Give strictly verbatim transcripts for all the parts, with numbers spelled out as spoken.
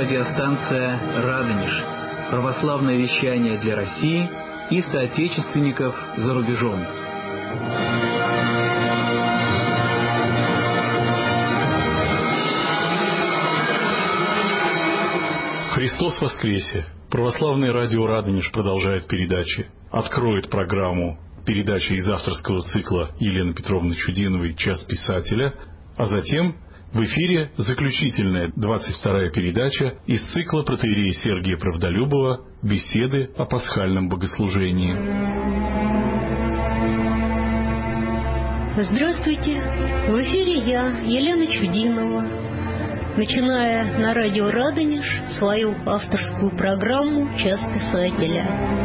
радиостанция «Радонеж». Православное вещание для России и соотечественников за рубежом. Христос воскресе! Православное радио «Радонеж» продолжает передачи. Откроет программу передача из авторского цикла Елены Петровны Чудиновой «Час писателя», а затем в эфире заключительная двадцать вторая передача из цикла протоиерея Сергия Правдолюбова «Беседы о пасхальном богослужении». Здравствуйте! В эфире я, Елена Чудинова, начиная на радио «Радонеж» свою авторскую программу «Час писателя».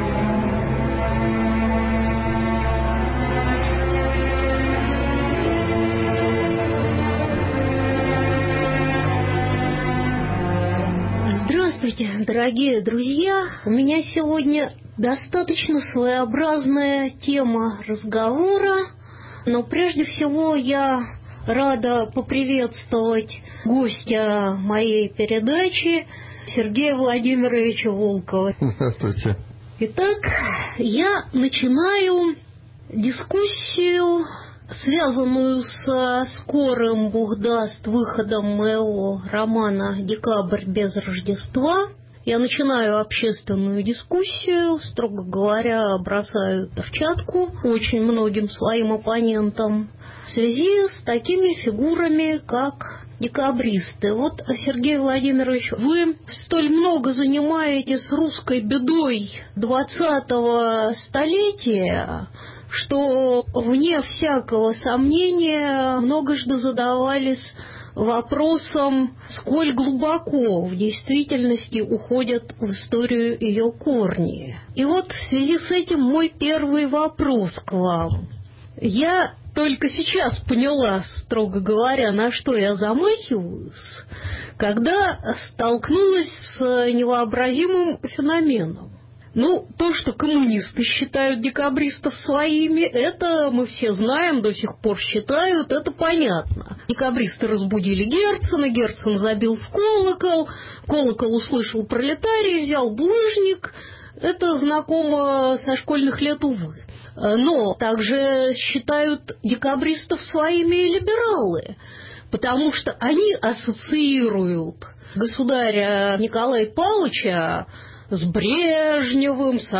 Здравствуйте, дорогие друзья! У меня сегодня достаточно своеобразная тема разговора, но прежде всего я рада поприветствовать гостя моей передачи Сергея Владимировича Волкова. Здравствуйте. Итак, я начинаю дискуссию, связанную со скорым, Бог даст, выходом моего романа «Декабрь без Рождества». Я начинаю общественную дискуссию, строго говоря, бросаю перчатку очень многим своим оппонентам в связи с такими фигурами, как декабристы. Вот, Сергей Владимирович, вы столь много занимаетесь русской бедой двадцатого столетия, что, вне всякого сомнения, многожды задавались вопросом, сколь глубоко в действительности уходят в историю ее корни. И вот в связи с этим мой первый вопрос к вам. Я только сейчас поняла, строго говоря, на что я замахиваюсь, когда столкнулась с невообразимым феноменом. Ну, то, что коммунисты считают декабристов своими, это мы все знаем, до сих пор считают, это понятно. Декабристы разбудили Герцена, Герцен забил в колокол, колокол услышал пролетарий, взял булыжник. Это знакомо со школьных лет, увы. Но также считают декабристов своими либералы, потому что они ассоциируют государя Николая Павловича с Брежневым, с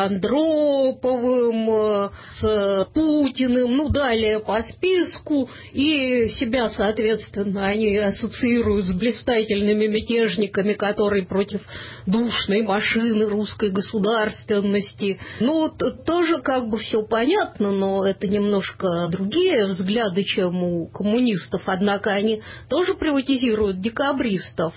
Андроповым, с Путиным, ну, далее по списку, и себя, соответственно, они ассоциируют с блистательными мятежниками, которые против душной машины русской государственности. Ну, тоже как бы все понятно, но это немножко другие взгляды, чем у коммунистов, однако они тоже приватизируют декабристов.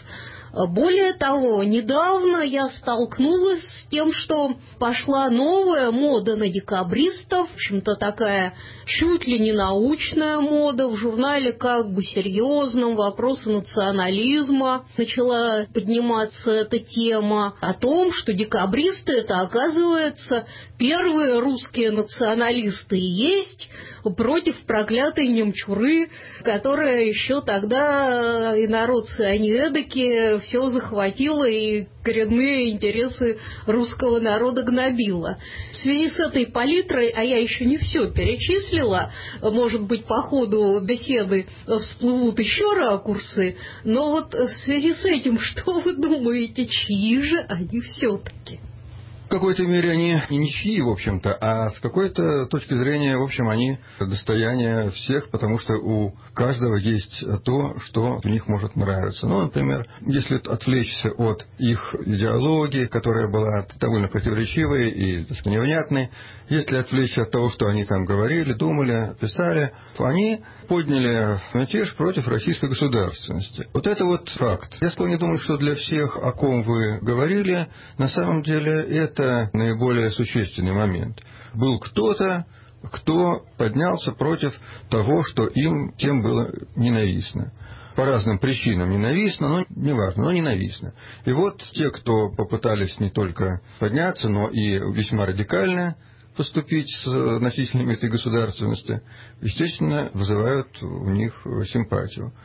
Более того, недавно я столкнулась с тем, что пошла новая мода на декабристов, в общем-то такая чуть ли не научная мода, в журнале как бы серьезном «Вопросы национализма» начала подниматься эта тема о том, что декабристы — это, оказывается, первые русские националисты и есть против проклятой немчуры, которая еще тогда, инородцы они эдакие, все захватила и коренные интересы русского народа гнобила. В связи с этой палитрой, а я еще не все перечислила, может быть, по ходу беседы всплывут еще ракурсы, но вот в связи с этим, что вы думаете, чьи же они все-таки? В какой-то мере они не ничьи, в общем-то, а с какой-то точки зрения, в общем, они достояние всех, потому что у каждого есть то, что у них может нравиться. Ну, например, если отвлечься от их идеологии, которая была довольно противоречивой и, так сказать, невнятной, если отвлечься от того, что они там говорили, думали, писали, они подняли мятеж против российской государственности. Вот это вот факт. Я вполне думаю, что для всех, о ком вы говорили, на самом деле это наиболее существенный момент. Был кто-то, кто поднялся против того, что им тем было ненавистно. По разным причинам ненавистно, но неважно, но ненавистно. И вот те, кто попытались не только подняться, но и весьма радикально поступить с носителями этой государственности, естественно, вызывают у них симпатию.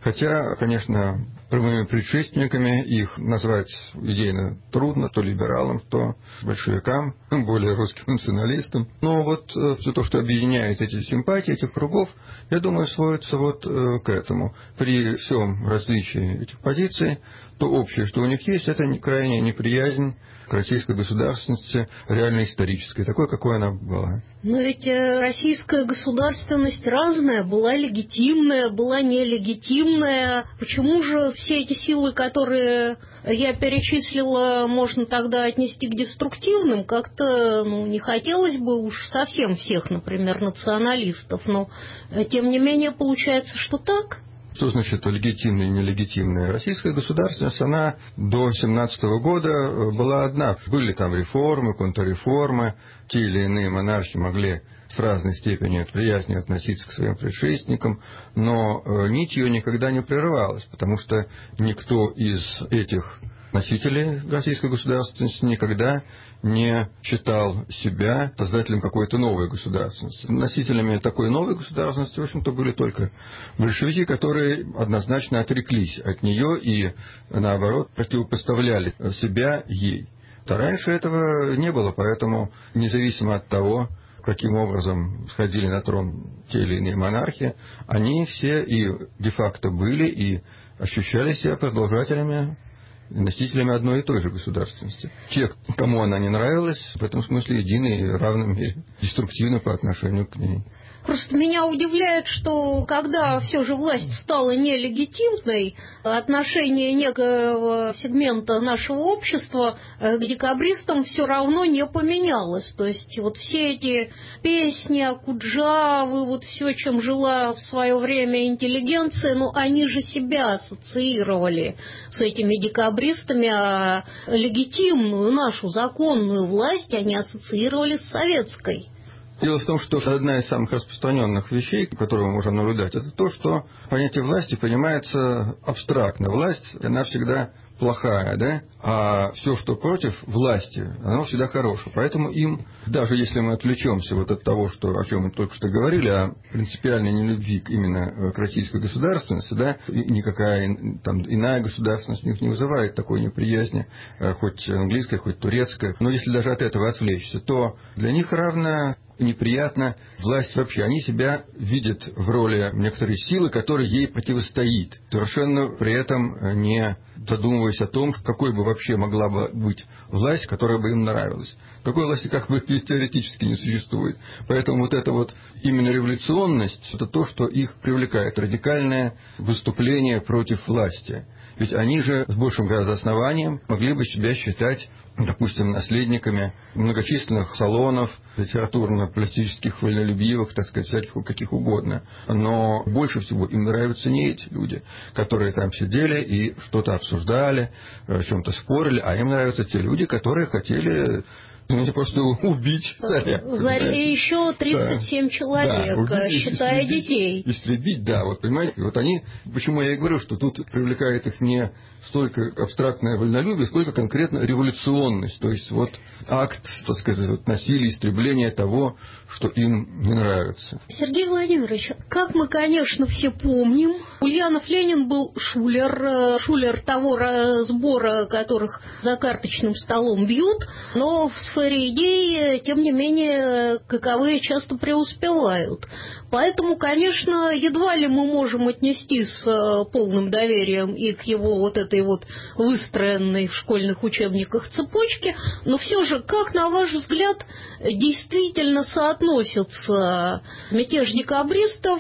Хотя, конечно, прямыми предшественниками их назвать идейно трудно, то либералам, то большевикам, тем более русским националистам. Но вот все то, что объединяет эти симпатии, этих кругов, я думаю, сводится вот к этому. При всем различии этих позиций, то общее, что у них есть, это крайняя неприязнь к российской государственности, реально исторической, такой, какой она была. Но ведь российская государственность разная, была легитимная, была нелегитимная. Почему же все эти силы, которые я перечислила, можно тогда отнести к деструктивным? Как-то, ну, не хотелось бы уж совсем всех, например, националистов, но тем не менее получается, что так. Что значит легитимная и нелегитимная? Российская государственность, она до семнадцатого года была одна. Были там реформы, контрреформы, те или иные монархи могли с разной степенью приязни относиться к своим предшественникам, но нить ее никогда не прерывалась, потому что никто из этих носителей российской государственности никогда не считал себя создателем какой-то новой государственности. Носителями такой новой государственности, в общем-то, были только большевики, которые однозначно отреклись от нее и, наоборот, противопоставляли себя ей. А раньше этого не было, поэтому, независимо от того, каким образом сходили на трон те или иные монархи, они все и де-факто были, и ощущали себя продолжателями, носителями одной и той же государственности. Те, кому она не нравилась, в этом смысле едины и равны и деструктивны по отношению к ней. Просто меня удивляет, что когда все же власть стала нелегитимной, отношение некого сегмента нашего общества к декабристам все равно не поменялось. То есть вот все эти песни, Окуджавы, вот все, чем жила в свое время интеллигенция, ну они же себя ассоциировали с этими декабристами, а легитимную нашу законную власть они ассоциировали с советской. Дело в том, что одна из самых распространенных вещей, которую мы можем наблюдать, это то, что понятие власти понимается абстрактно. Власть, она всегда плохая, да? А все, что против власти, оно всегда хорошее. Поэтому им, даже если мы отвлечемся вот от того, что, о чем мы только что говорили, о принципиальной нелюбви именно к российской государственности, да, никакая там иная государственность у них не вызывает такой неприязни, хоть английская, хоть турецкая. Но если даже от этого отвлечься, то для них равно неприятно власть вообще. Они себя видят в роли некоторой силы, которая ей противостоит, совершенно при этом не задумываясь о том, какой бы вообще могла бы быть власть, которая бы им нравилась. Такой власти как бы теоретически не существует. Поэтому вот эта вот именно революционность, это то, что их привлекает, радикальное выступление против власти. Ведь они же с большим гораздо основанием могли бы себя считать, допустим, наследниками многочисленных салонов, литературно-политических, вольнолюбивых, так сказать, всяких каких угодно. Но больше всего им нравятся не эти люди, которые там сидели и что-то обсуждали, о чем-то спорили, а им нравятся те люди, которые хотели... Знаете, просто убить царя. И еще тридцать семь да. человек, да, убить, считая истребить, детей. Истребить, да, вот понимаете, вот они, почему я и говорю, что тут привлекает их не столько абстрактное вольнолюбие, сколько конкретно революционность, то есть вот акт, так сказать, вот насилия, истребления того, что им не нравится. Сергей Владимирович, как мы, конечно, все помним, Ульянов Ленин был шулер, шулер того сбора, которых за карточным столом бьют, но в сфере идей, тем не менее, каковые часто преуспевают. Поэтому, конечно, едва ли мы можем отнести с полным доверием и к его вот этой вот выстроенной в школьных учебниках цепочке, но все же, как, на ваш взгляд, действительно соотносится мятеж декабристов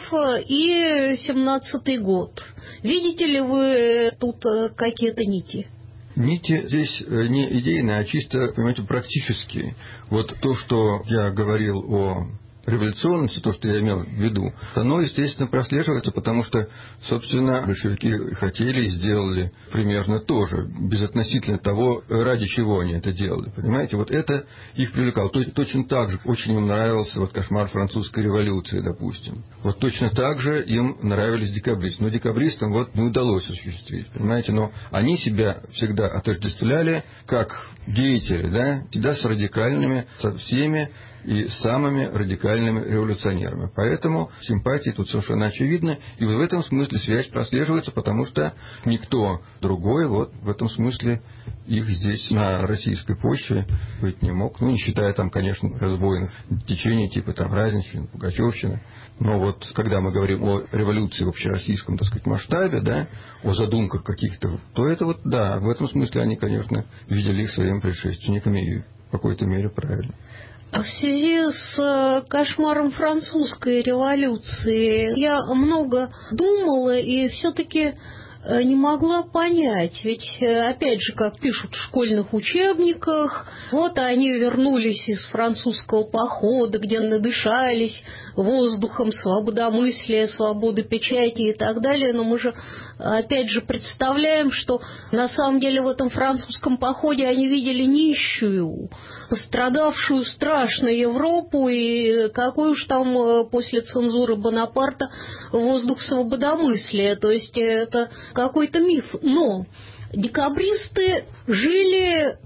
и семнадцатый год? Видите ли вы тут какие-то нити? Нити здесь не идейные, а чисто, понимаете, практические. Вот то, что я говорил о революционности, то, что я имел в виду, оно, естественно, прослеживается, потому что, собственно, большевики хотели и сделали примерно то же, безотносительно того, ради чего они это делали. Понимаете, вот это их привлекало. Точно так же очень им нравился вот кошмар французской революции, допустим. Вот точно так же им нравились декабристы. Но декабристам вот не удалось осуществить, понимаете, но они себя всегда отождествляли как деятели, да, всегда с радикальными, со всеми и самыми радикальными революционерами. Поэтому симпатии тут совершенно очевидны, и в этом смысле связь прослеживается, потому что никто другой вот в этом смысле их здесь на российской почве быть не мог. Ну, не считая там, конечно, разбойных течений типа там Разинщины, Пугачевщины. Но вот когда мы говорим о революции в общероссийском, так сказать, масштабе, да, о задумках каких-то, то это вот, да, в этом смысле они, конечно, видели их своими предшественниками и в какой-то мере правильно. В связи с кошмаром французской революции я много думала и все-таки не могла понять, ведь, опять же, как пишут в школьных учебниках, вот они вернулись из французского похода, где надышались воздухом свободомыслия, свободы печати и так далее, но мы же, опять же, представляем, что на самом деле в этом французском походе они видели нищую, пострадавшую страшно Европу, и какой уж там после цензуры Бонапарта воздух свободомыслия, то есть это какой-то миф. Но декабристы жили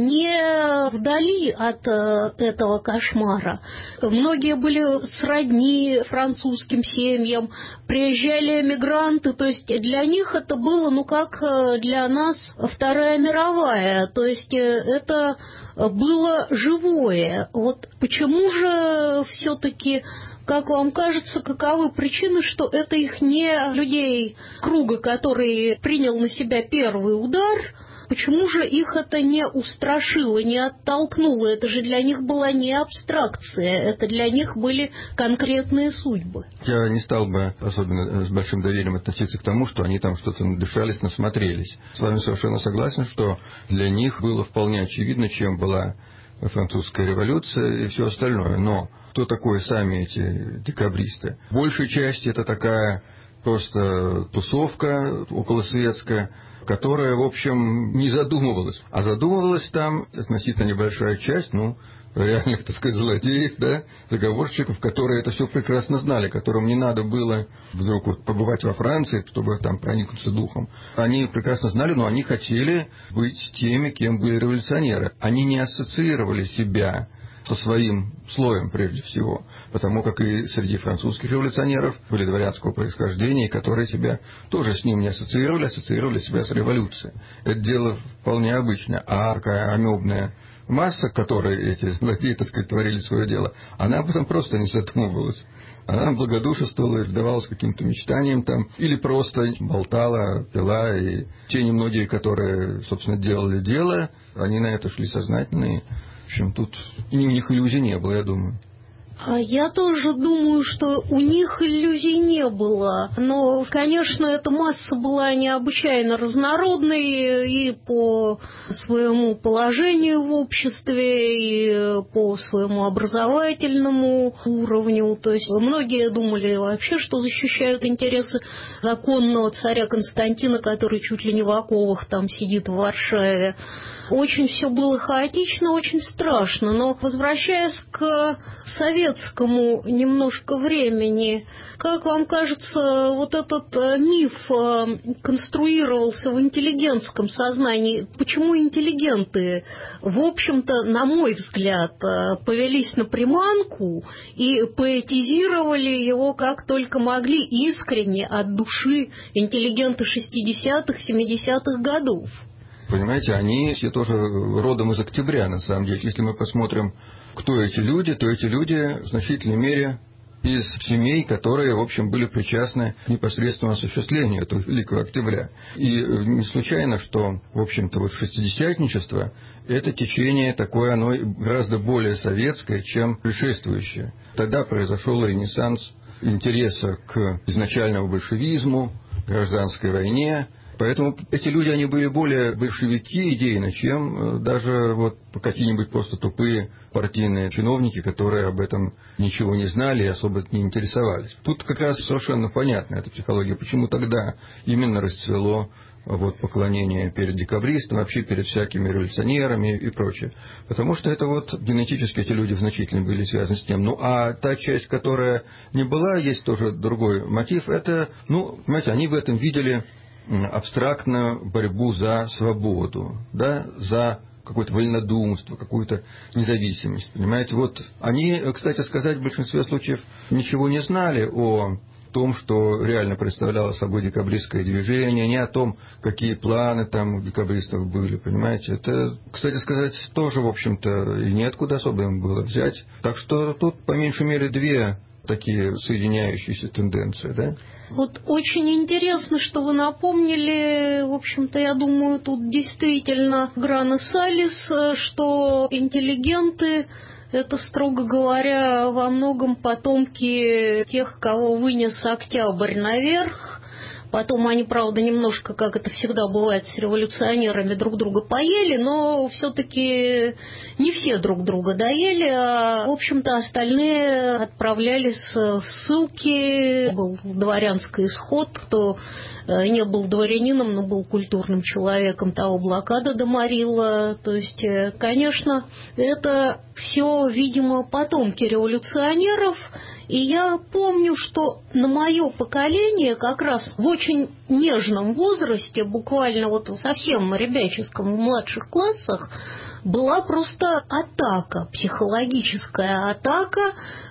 не вдали от этого кошмара. Многие были сродни французским семьям, приезжали эмигранты, то есть для них это было, ну, как для нас Вторая мировая, то есть это было живое. Вот почему же все-таки, как вам кажется, каковы причины, что это их не людей круга, который принял на себя первый удар, почему же их это не устрашило, не оттолкнуло? Это же для них была не абстракция, это для них были конкретные судьбы. Я не стал бы особенно с большим доверием относиться к тому, что они там что-то надышались, насмотрелись. С вами совершенно согласен, что для них было вполне очевидно, чем была французская революция и все остальное. Но кто такое сами эти декабристы? В большей части это такая просто тусовка околосветская, которая, в общем, не задумывалась. А задумывалась там относительно небольшая часть, ну, реальных, так сказать, злодеев, да, заговорщиков, которые это все прекрасно знали, которым не надо было вдруг вот побывать во Франции, чтобы там проникнуться духом. Они прекрасно знали, но они хотели быть теми, кем были революционеры. Они не ассоциировали себя со своим слоем прежде всего, потому как и среди французских революционеров были дворянского происхождения, которые себя тоже с ним не ассоциировали, ассоциировали себя с революцией. Это дело вполне обычное. А такая амебная масса, которой эти злодеи, так сказать, творили свое дело, она об этом просто не задумывалась. Она благодушествовала и вдавалась каким-то мечтаниям там, или просто болтала, пила, и те немногие, которые, собственно, делали дело, они на это шли сознательно. В общем, тут ни у них иллюзий не было, я думаю. Я тоже думаю, что у них иллюзий не было. Но, конечно, эта масса была необычайно разнородной и по своему положению в обществе, и по своему образовательному уровню. То есть многие думали вообще, что защищают интересы законного царя Константина, который чуть ли не в оковах там сидит в Варшаве. Очень все было хаотично, очень страшно. Но, возвращаясь к советскому немножко времени, как вам кажется, вот этот миф конструировался в интеллигентском сознании? Почему интеллигенты, в общем-то, на мой взгляд, повелись на приманку и поэтизировали его как только могли, искренне, от души, интеллигенты шестидесятых, семидесятых годов? Понимаете, они все тоже родом из октября, на самом деле. Если мы посмотрим, кто эти люди, то эти люди в значительной мере из семей, которые, в общем, были причастны к непосредственному осуществлению этого Великого Октября. И не случайно, что, в общем-то, вот шестидесятничество – это течение такое, оно гораздо более советское, чем предшествующее. Тогда произошел ренессанс интереса к изначальному большевизму, гражданской войне. Поэтому эти люди, они были более большевики идейно, чем даже вот какие-нибудь просто тупые партийные чиновники, которые об этом ничего не знали и особо не интересовались. Тут как раз совершенно понятна эта психология, почему тогда именно расцвело вот поклонение перед декабристом, вообще перед всякими революционерами и прочее. Потому что это вот генетически эти люди в значительной были связаны с тем. Ну, а та часть, которая не была, есть тоже другой мотив, это, ну, понимаете, они в этом видели абстрактную борьбу за свободу, да, за какое-то вольнодумство, какую-то независимость. Понимаете, вот они, кстати сказать, в большинстве случаев ничего не знали о том, что реально представляло собой декабристское движение, не о том, какие планы там у декабристов были, понимаете. Это, кстати сказать, тоже, в общем-то, и неоткуда особо им было взять. Так что тут, по меньшей мере, две такие соединяющиеся тенденции, да? Вот очень интересно, что вы напомнили, в общем-то, я думаю, тут действительно грана салис, что интеллигенты — это, строго говоря, во многом потомки тех, кого вынес Октябрь наверх. Потом они, правда, немножко, как это всегда бывает с революционерами, друг друга поели, но все-таки не все друг друга доели, а, в общем-то, остальные отправлялись в ссылки. Был дворянский исход, кто не был дворянином, но был культурным человеком, того блокада доморила. То есть, конечно, это все, видимо, потомки революционеров. И я помню, что на мое поколение как раз в очень нежном возрасте, буквально вот в совсем ребяческом, в младших классах, была просто атака, психологическая атака,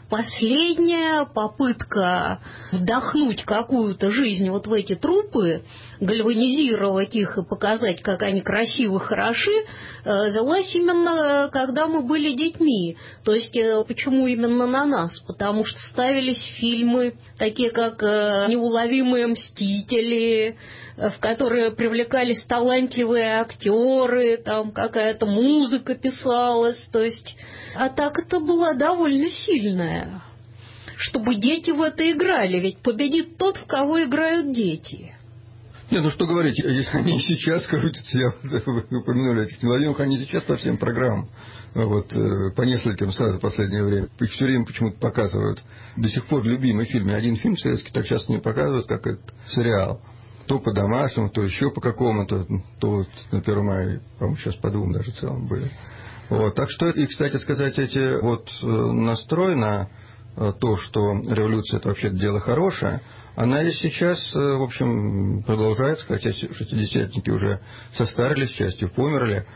последняя попытка вдохнуть какую-то жизнь вот в эти трупы, гальванизировать их и показать, как они красивы, хороши, велась именно когда мы были детьми. То есть почему именно на нас? Потому что ставились фильмы, такие как «Неуловимые мстители», в которые привлекались талантливые актеры, там какая-то музыка писалась. То есть атака-то была довольно сильная, чтобы дети в это играли. Ведь победит тот, в кого играют дети. Не, ну что говорить, если они сейчас крутятся, я вы упомянули этих неуловимых, они сейчас по всем программам, вот, по нескольким сразу в последнее время, их все время почему-то показывают. До сих пор любимый фильм, ни один фильм советский так часто не показывают, как этот сериал. То по домашнему, то еще по какому-то, то вот на первом мая, по-моему, сейчас по двум даже целом были. Вот, так что, и, кстати сказать, эти вот настрой на то, что революция — это вообще дело хорошее, она и сейчас, в общем, продолжается, хотя шестидесятники уже состарились, частью померли,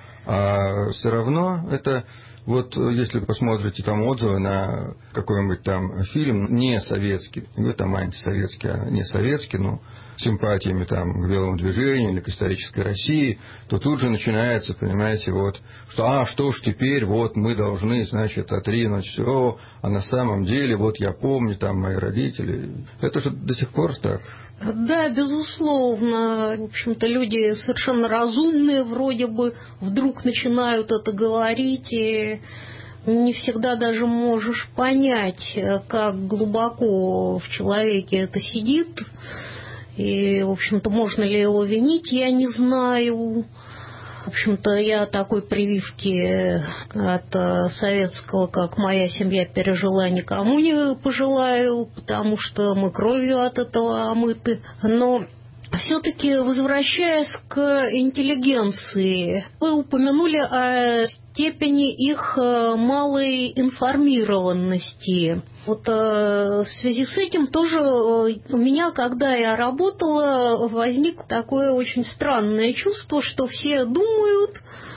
а все равно это, вот если посмотрите там отзывы на какой-нибудь там фильм не советский, не говорю там антисоветский, а не советский, ну, симпатиями там к белому движению или к исторической России, то тут же начинается, понимаете, вот, что, а, что ж теперь, вот мы должны, значит, отринуть все, а на самом деле, вот я помню, там мои родители. Это же до сих пор так. Да, безусловно. В общем-то, люди совершенно разумные вроде бы вдруг начинают это говорить, и не всегда даже можешь понять, как глубоко в человеке это сидит. И, в общем-то, можно ли его винить, я не знаю. В общем-то, я такой прививки от советского, как моя семья пережила, никому не пожелаю, потому что мы кровью от этого омыты. Но все-таки, возвращаясь к интеллигенции, вы упомянули о степени их малой информированности. Вот в связи с этим тоже у меня, когда я работала, возникло такое очень странное чувство, что все думают,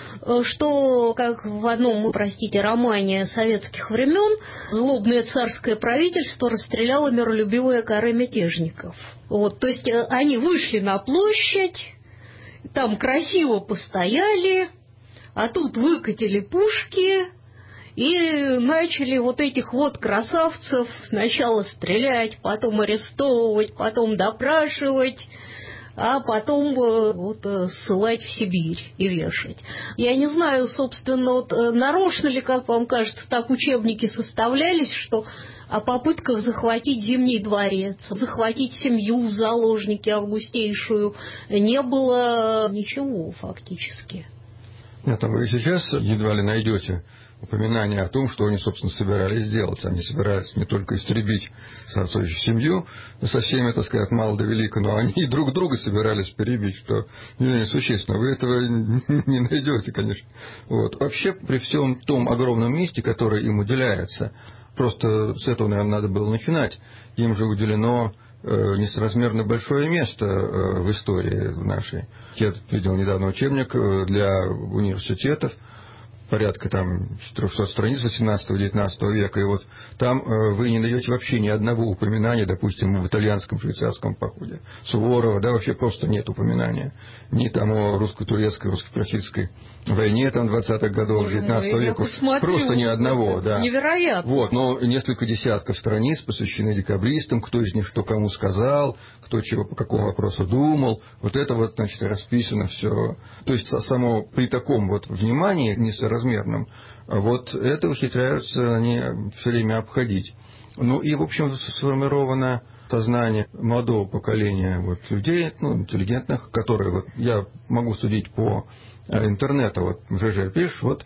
что, как в одном, простите, романе советских времен, злобное царское правительство расстреляло миролюбивое каре мятежников. Вот, то есть они вышли на площадь, там красиво постояли, а тут выкатили пушки и начали вот этих вот красавцев сначала стрелять, потом арестовывать, потом допрашивать, а потом вот, ссылать в Сибирь и вешать. Я не знаю, собственно, вот, нарочно ли, как вам кажется, так учебники составлялись, что о попытках захватить Зимний дворец, захватить семью в заложники августейшую не было ничего фактически. Нет, там вы сейчас едва ли найдете упоминание о том, что они, собственно, собирались сделать. Они собирались не только истребить соответствующую семью со всеми, так сказать, мало да велико, но они и друг друга собирались перебить, что несущественно. Вы этого не найдете, конечно. Вот. Вообще, при всем том огромном месте, которое им уделяется, просто с этого, наверное, надо было начинать, им же уделено несоразмерно большое место в истории нашей. Я видел недавно учебник для университетов, порядка там четырехсот страниц восемнадцатого-девятнадцатого века, и вот там э, вы не найдете вообще ни одного упоминания, допустим, в итальянском, швейцарском походе Суворова, да, вообще просто нет упоминания. Ни там о русско-турецкой, русско-персидской войне там двадцатых годов девятнадцатого века, просто ни одного, да. Невероятно. Вот, но несколько десятков страниц посвящены декабристам, кто из них что кому сказал, кто чего по какому вопросу думал. Вот это вот, значит, расписано все. То есть само при таком вот внимании несоразмерном, вот это ухитряются они все время обходить. Ну и, в общем, сформировано сознание молодого поколения вот, людей, ну, интеллигентных, которые, вот, я могу судить по интернету, вот ЖЖ пишешь, вот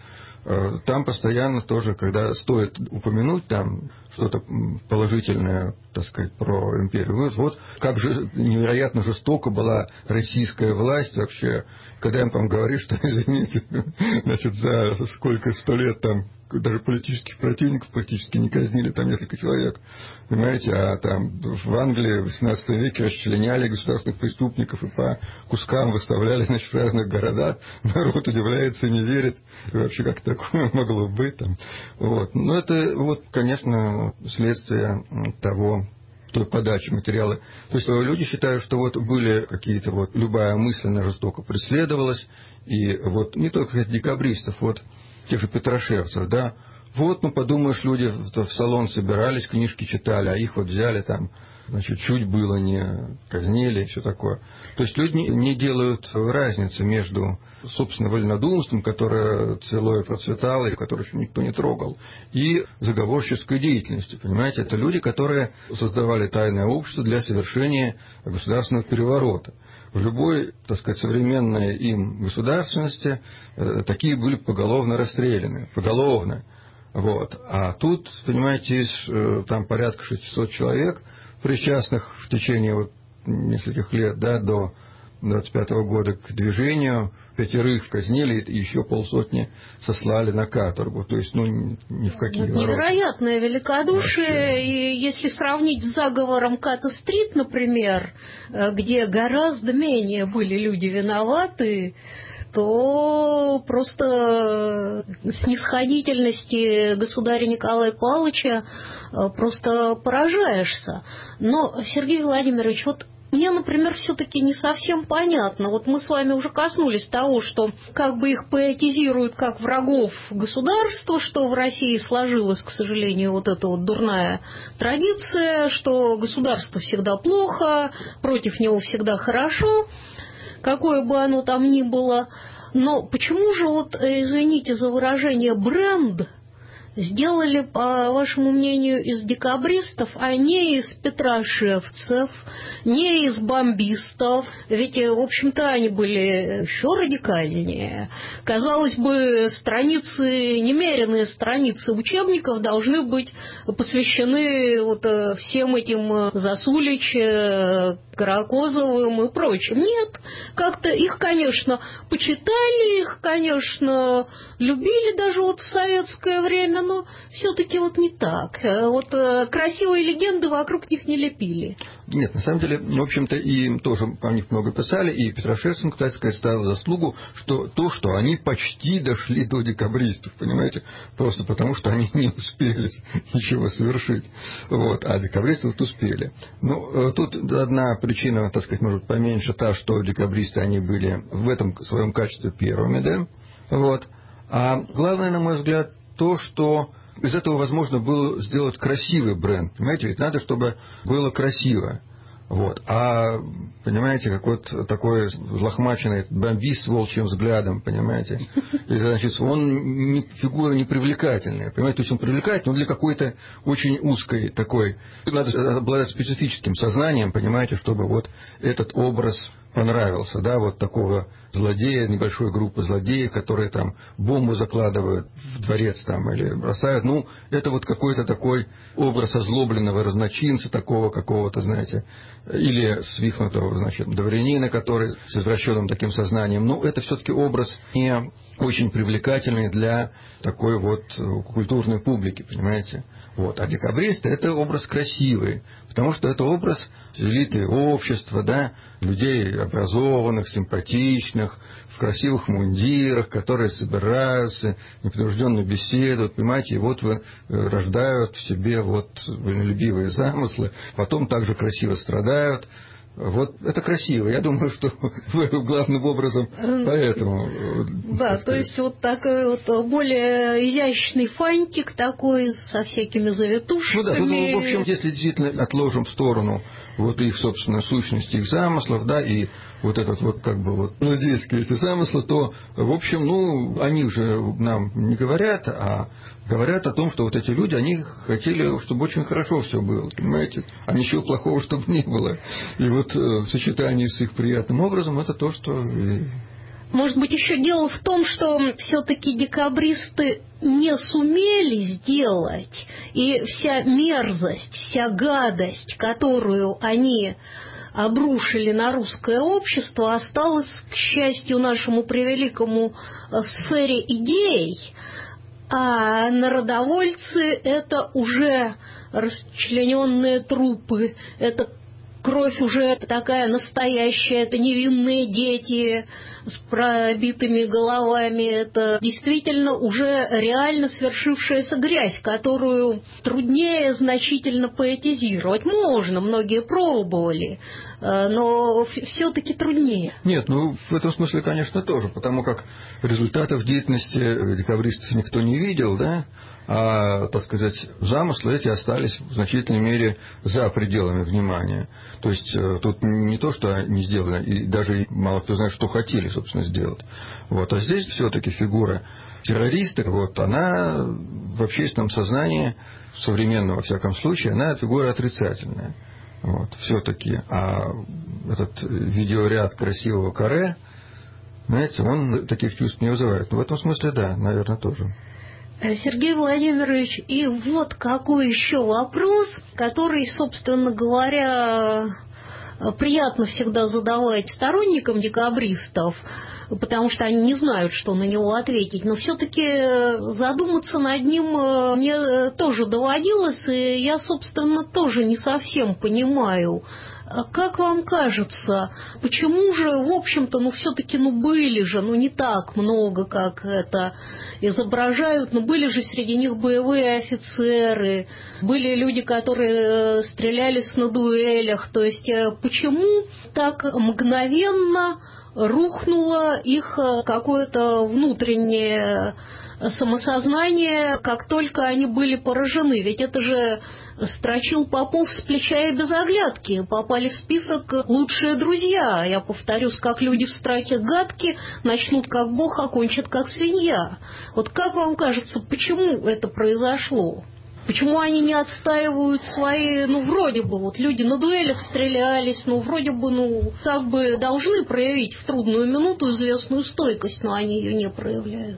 там постоянно тоже, когда стоит упомянуть там что-то положительное, так сказать, про империю, вот, вот как же невероятно жестоко была российская власть вообще, когда им там говоришь, что, извините, значит, за сколько, сто лет там даже политических противников практически не казнили, там несколько человек, понимаете, а там в Англии в восемнадцатом веке расчленяли государственных преступников и по кускам выставляли, значит, в разных городах, народ удивляется и не верит, и вообще как такое могло быть там, вот, но это вот, конечно, следствие того, той подачи материала. То есть люди считают, что вот были какие-то вот, любая мысль, она жестоко преследовалась, и вот не только декабристов, вот тех же петрошевцев, да, вот, ну, подумаешь, люди в салон собирались, книжки читали, а их вот взяли там, значит, чуть было не казнили и все такое. То есть люди не делают разницы между, собственно, вольнодумством, которое целое процветало и которое еще никто не трогал, и заговорческой деятельностью, понимаете. Это люди, которые создавали тайное общество для совершения государственного переворота. В любой, так сказать, современной им государственности э, такие были поголовно расстреляны. Поголовно. Вот. А тут, понимаете, из, э, там порядка шестисот человек, причастных в течение вот нескольких лет, да, до двадцать пятого года к движению, пятерых казнили, и еще полсотни сослали на каторгу. То есть, ну, ни в какие ворота. Невероятное великодушие. Вообще. И если сравнить с заговором Ката-стрит, например, где гораздо менее были люди виноваты, то просто снисходительности государя Николая Павловича просто поражаешься. Но, Сергей Владимирович, вот мне, например, все-таки не совсем понятно. Вот мы с вами уже коснулись того, что как бы их поэтизируют как врагов государства, что в России сложилась, к сожалению, вот эта вот дурная традиция, что государство всегда плохо, против него всегда хорошо, какое бы оно там ни было. Но почему же, вот, извините за выражение, бренд сделали, по вашему мнению, из декабристов, а не из петрошевцев, не из бомбистов? Ведь, в общем-то, они были еще радикальнее. Казалось бы, страницы, немеренные страницы учебников должны быть посвящены вот всем этим Засулич, Каракозовым и прочим. Нет, как-то их, конечно, почитали, их, конечно, любили даже вот в советское время, но все-таки вот не так. Вот красивые легенды вокруг них не лепили. Нет, на самом деле, в общем-то, и тоже о них много писали, и Петрошевцам, кстати сказать, ставил заслугу, что то, что они почти дошли до декабристов, понимаете, просто потому, что они не успели ничего совершить. Вот, а декабристы вот успели. Ну, тут одна причина, так сказать, может, поменьше, та, что декабристы, они были в этом своем качестве первыми, да, вот. А главное, на мой взгляд, то, что из этого возможно было сделать красивый бренд. Понимаете, ведь надо, чтобы было красиво. Вот. А, понимаете, как вот такой злохмаченный бомбист с волчьим взглядом, понимаете, и, значит, он не, фигура непривлекательная, понимаете, то есть он привлекательный, но для какой-то очень узкой такой, надо обладать специфическим сознанием, понимаете, чтобы вот этот образ понравился, да, вот такого злодея, небольшой группы злодеев, которые там бомбу закладывают в дворец там или бросают, ну, это вот какой-то такой образ озлобленного разночинца, такого какого-то, знаете, или свихнутого, значит, дворянина, который с извращенным таким сознанием, ну, это все-таки образ не очень привлекательный для такой вот культурной публики, понимаете? Вот. А декабристы – это образ красивый, потому что это образ элиты общества, да, людей образованных, симпатичных, в красивых мундирах, которые собираются, непринужденно беседуют, понимаете, и вот вы рождают в себе вот вольнолюбивые замыслы, потом также красиво страдают. Вот это красиво. Я думаю, что главным образом поэтому. Да, то есть вот такой вот более изящный фантик такой со всякими завитушками. Ну да, тут, в общем, если действительно отложим в сторону вот их, собственно, сущности, их замыслов, да, и вот этот вот как бы вот злодейские эти замыслы, то, в общем, ну, они уже нам не говорят, а говорят о том, что вот эти люди, они хотели, чтобы очень хорошо все было, понимаете, а ничего плохого, чтобы не было. И вот в сочетании с их приятным образом это то, что... Может быть, еще дело в том, что все-таки декабристы не сумели сделать, и вся мерзость, вся гадость, которую они обрушили на русское общество, осталась, к счастью нашему превеликому, в сфере идей, а народовольцы – это уже расчлененные трупы, это кровь уже такая настоящая, это невинные дети с пробитыми головами, это действительно уже реально свершившаяся грязь, которую труднее значительно поэтизировать. Можно, многие пробовали, но все-таки труднее. Нет, ну в этом смысле, конечно, тоже, потому как результатов деятельности декабристов никто не видел, да, а, так сказать, замыслы эти остались в значительной мере за пределами внимания. То есть тут не то, что не сделано, и даже мало кто знает, что хотели, собственно, сделать. Вот. А здесь все-таки фигура террориста, вот, она в общественном сознании, современном, во всяком случае, она фигура отрицательная. Вот, все-таки. А этот видеоряд красивого каре, знаете, он таких чувств не вызывает. Но в этом смысле, да, наверное, тоже. Сергей Владимирович, и вот какой еще вопрос, который, собственно говоря, приятно всегда задавать сторонникам декабристов, потому что они не знают, что на него ответить, но все-таки задуматься над ним мне тоже доводилось, и я, собственно, тоже не совсем понимаю. Как вам кажется, почему же, в общем-то, ну, все-таки, ну, были же, ну, не так много, как это изображают, но были же среди них боевые офицеры, были люди, которые стрелялись на дуэлях, то есть почему так мгновенно рухнуло их какое-то внутреннее самосознание, как только они были поражены. Ведь это же строчил Попов с плеча и без оглядки. Попали в список лучшие друзья. Я повторюсь, как люди в страхе гадки, начнут как бог, а кончат как свинья. Вот как вам кажется, почему это произошло? Почему они не отстаивают свои, ну, вроде бы, вот люди на дуэлях стрелялись, ну, вроде бы, ну, как бы должны проявить в трудную минуту известную стойкость, но они ее не проявляют?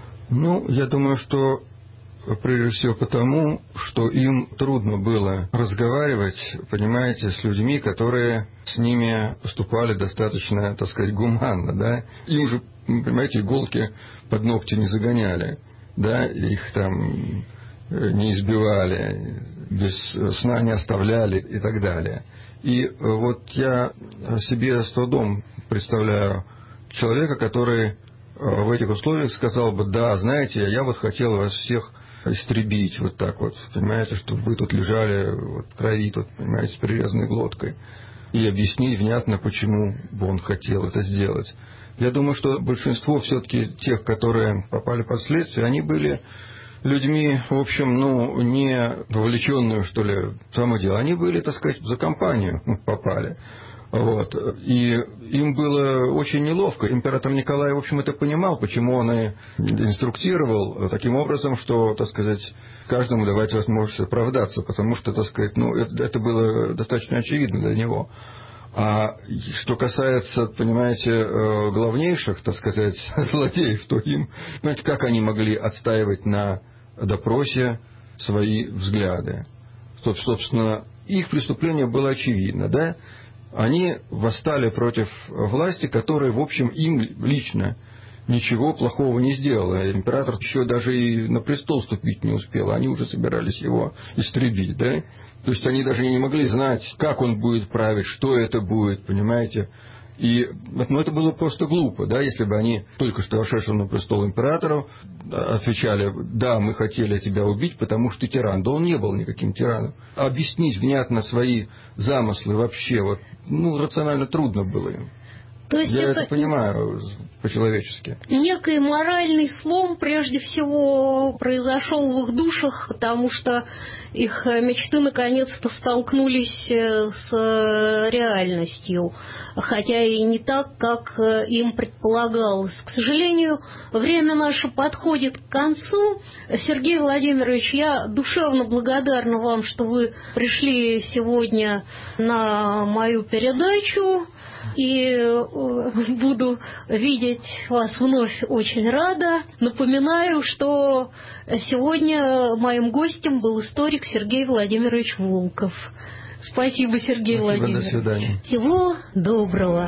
Ну, я думаю, что прежде всего потому, что им трудно было разговаривать, понимаете, с людьми, которые с ними поступали достаточно, так сказать, гуманно, да. Им же, понимаете, иголки под ногти не загоняли, да, их там не избивали, без сна не оставляли и так далее. И вот я себе с трудом представляю человека, который в этих условиях сказал бы: да, знаете, я вот хотел вас всех истребить, вот так вот, понимаете, чтобы вы тут лежали вот, в крови, тут, понимаете, с перерезанной глоткой, и объяснить внятно, почему бы он хотел это сделать. Я думаю, что большинство все-таки тех, которые попали под следствие, они были людьми, в общем, ну, не вовлеченные, что ли, в само дело. Они были, так сказать, за компанию попали. Вот. И им было очень неловко. Император Николай, в общем, это понимал, почему он и инструктировал таким образом, что, так сказать, каждому давать возможность оправдаться, потому что, так сказать, ну, это, это было достаточно очевидно для него. А что касается, понимаете, главнейших, так сказать, злодеев, то им, понимаете, как они могли отстаивать на допросе свои взгляды? Собственно, их преступление было очевидно, да? Они восстали против власти, которая, в общем, им лично ничего плохого не сделала. Император еще даже и на престол ступить не успел, они уже собирались его истребить, да? То есть они даже не могли знать, как он будет править, что это будет, понимаете? И ну, это было просто глупо, да, если бы они только что вошедшему на престол императору отвечали: да, мы хотели тебя убить, потому что ты тиран. Да он не был никаким тираном. Объяснить внятно свои замыслы вообще, вот, ну, рационально трудно было им. То есть Я это это понимаю по-человечески. Некий моральный слом, прежде всего, произошел в их душах, потому что их мечты наконец-то столкнулись с реальностью, хотя и не так, как им предполагалось. К сожалению, время наше подходит к концу. Сергей Владимирович, я душевно благодарна вам, что вы пришли сегодня на мою передачу. И буду видеть вас вновь очень рада. Напоминаю, что сегодня моим гостем был историк Сергей Владимирович Волков. Спасибо, Сергей Спасибо, Владимирович. до свидания. Всего доброго.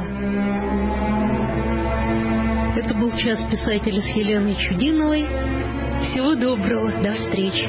Это был час писателя с Еленой Чудиновой. Всего доброго. До встречи.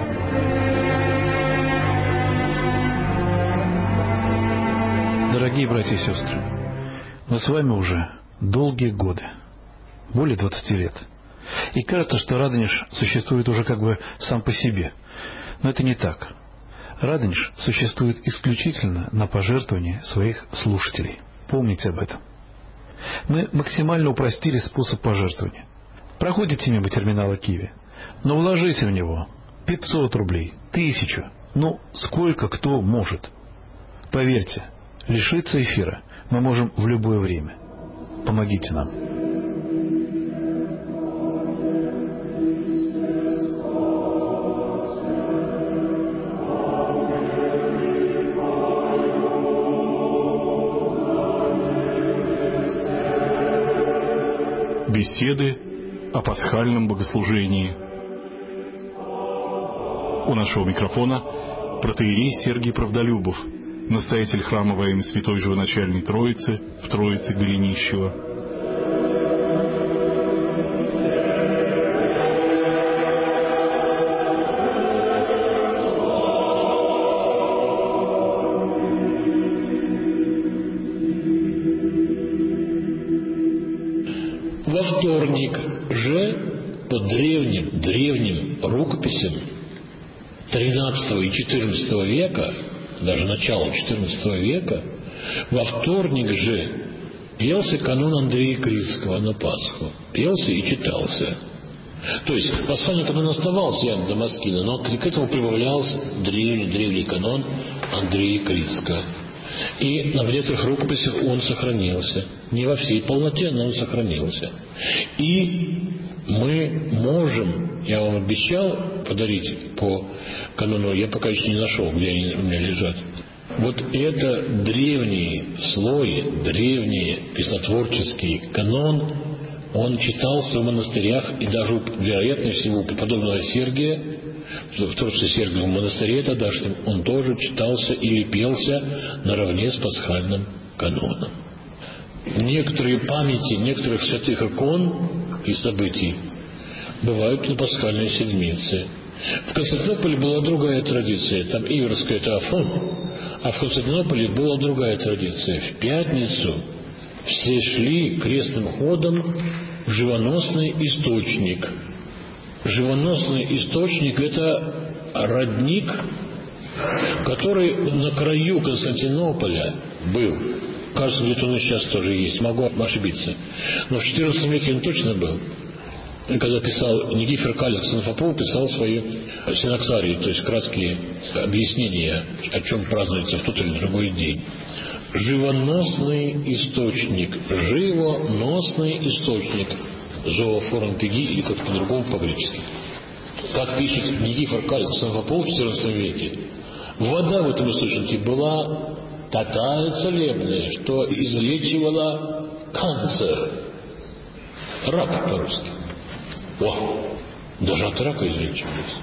Дорогие братья и сестры, мы с вами уже долгие годы, более двадцати лет. И кажется, что Радонеж существует уже как бы сам по себе. Но это не так. Радонеж существует исключительно на пожертвования своих слушателей. Помните об этом. Мы максимально упростили способ пожертвования. Проходите мимо терминала Киви, но вложите в него пятьсот рублей, тысячу, ну сколько кто может. Поверьте, лишиться эфира мы можем в любое время. Помогите нам. Беседы о пасхальном богослужении. У нашего микрофона протоиерей Сергий Правдолюбов, настоятель храма во имя Святой Живоначальной Троицы в Троице Голенищево. Во вторник же по древним, древним рукописям тринадцатого и четырнадцатого века, даже начала четырнадцатого века, во вторник же пелся канон Андрея Критского на Пасху. Пелся и читался. То есть пасхальный канон оставался Иоанна Дамаскина, но к этому прибавлялся древний-древний канон Андрея Критского. И на некоторых рукописях он сохранился. Не во всей полноте, но он сохранился. И мы можем, я вам обещал подарить по канону, я пока еще не нашел, где они у меня лежат. Вот это древний слой, древний песнотворческий канон, он читался в монастырях, и даже, вероятнее всего, у преподобного Сергия, в Троице Сергиевом монастыре тогдашнем, он тоже читался или пелся наравне с пасхальным каноном. Некоторые памяти некоторых святых икон и событий бывают на пасхальной седмице. В Константинополе была другая традиция, там Иверское — это Афон, а в Константинополе была другая традиция. В пятницу все шли крестным ходом в живоносный источник. Живоносный источник — это родник, который на краю Константинополя был. Кажется, где-то он и сейчас тоже есть, могу ошибиться. Но в четырнадцатом веке он точно был. Когда писал Никифор Калец Ксенофопол, писал свои синоксарии, то есть краткие объяснения, о чем празднуется в тот или другой день. Живоносный источник, живоносный источник, зоофорум пеги, или как-то по-другому по-гречески. Как пишет Никифор Калец Ксенофопол в четырнадцатом веке, вода в этом источнике была такая целебная, что излечивала канцер. Рак по-русски. О, даже от рака излечивались.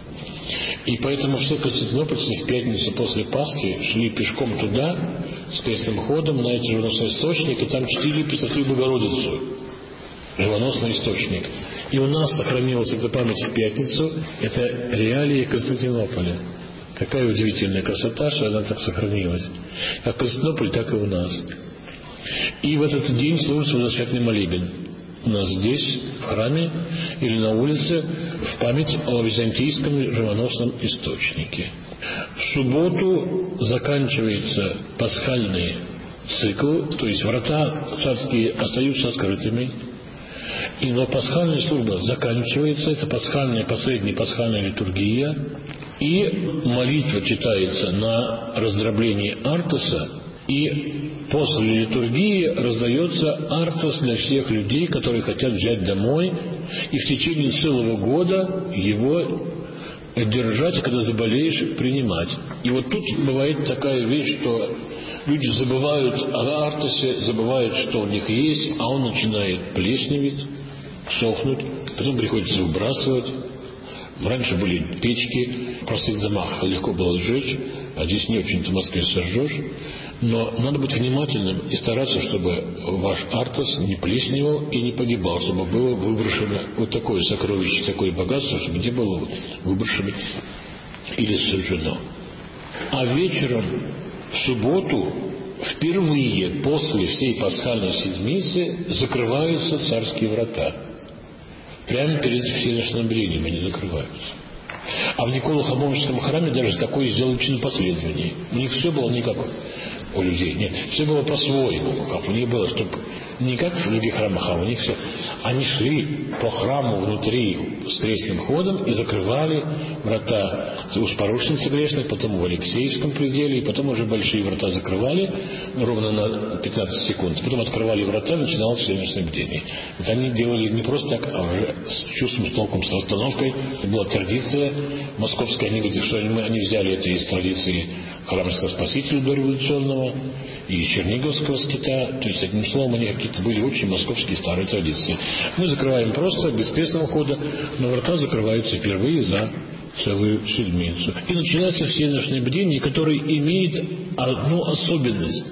И поэтому все константинопольцы в пятницу после Пасхи шли пешком туда, с крестным ходом, на этот живоносный источник, и там чтили Пресвятую Богородицу. живоносный источник. И у нас сохранилась эта память в пятницу. Это реалии Константинополя. Какая удивительная красота, что она так сохранилась. Как в Константинополе, так и у нас. И в этот день служится возвращательный молебен. У нас здесь, в храме или на улице, в память о византийском живоносном источнике. В субботу заканчивается пасхальный цикл, то есть врата царские остаются открытыми. И но пасхальная служба заканчивается, это пасхальная, последняя пасхальная литургия, и молитва читается на раздроблении артоса, и после литургии раздается артос для всех людей, которые хотят взять домой, и в течение целого года его держать, и когда заболеешь, принимать. И вот тут бывает такая вещь, что люди забывают о артосе, забывают, что у них есть, а он начинает плесневеть, сохнуть, потом приходится выбрасывать. Раньше были печки, в простых домах легко было сжечь, а здесь не очень-то в Москве сожжешь. Но надо быть внимательным и стараться, чтобы ваш артос не плесневел и не погибал, чтобы было выброшено вот такое сокровище, такое богатство, чтобы не было выброшено или сожжено. А вечером в субботу впервые после всей пасхальной седмицы закрываются царские врата. Прямо перед всеночным бдением они закрываются. А в Николо-Хамовническом храме даже такое сделали очень последовательнее. У них все было не как у людей. Нет, все было по-своему. Как у них было, чтобы не как в других храмах, а у них все. Они шли по храму внутри с крестным ходом и закрывали врата у Спорожницы грешной, потом в Алексеевском пределе, и потом уже большие врата закрывали ровно на пятнадцать секунд. Потом открывали врата, начиналось всеночное бдение. Вот они делали не просто так, а уже с чувством, с толком, с расстановкой. Это была традиция московская. Они говорят, что они, они взяли это из традиции храма Спасителя дореволюционного и из Черниговского скита. То есть, одним словом, они какие-то были очень московские старые традиции. Мы закрываем просто, без крестного хода, но врата закрываются впервые за целую седмицу. И начинается всеночное бдение, которое имеет одну особенность.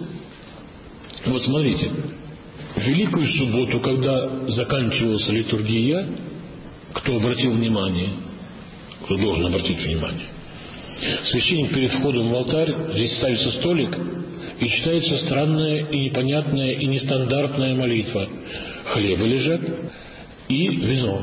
Вот смотрите, в Великую Субботу, когда заканчивалась литургия, кто обратил внимание, кто должен обратить внимание, священник перед входом в алтарь, здесь ставится столик, и читается странная и непонятная и нестандартная молитва. Хлебы лежат и вино.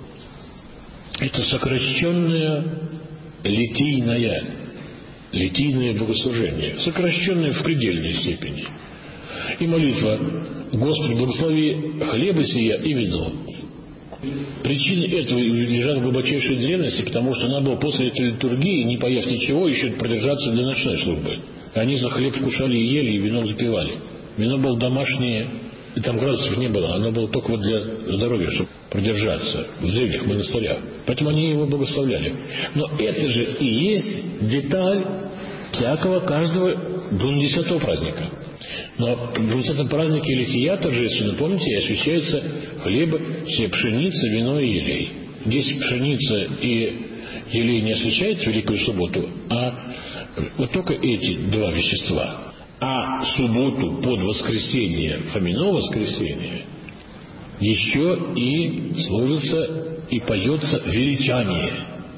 Это сокращенное литийное, литийное богослужение, сокращенное в предельной степени. И молитва: Господи, благослови хлеба сия и вино. Причины этого лежат в глубочайшей древности, потому что надо было после этой литургии, не поев ничего, еще продержаться до ночной службы. Они за хлеб вкушали и ели, и вино запивали. Вино было домашнее, и там градусов не было, оно было только вот для здоровья, чтобы продержаться в древних монастырях. Поэтому они его благословляли. Но это же и есть деталь всякого, каждого двунадесятого праздника. Но в двунадесятом празднике лития торжественно, помните, освящается хлеб, пшеница, вино и елей. Здесь пшеница и елей не освящают в Великую Субботу, а вот только эти два вещества. А в субботу под воскресенье, Фомино воскресенье, еще и служится и поется величание.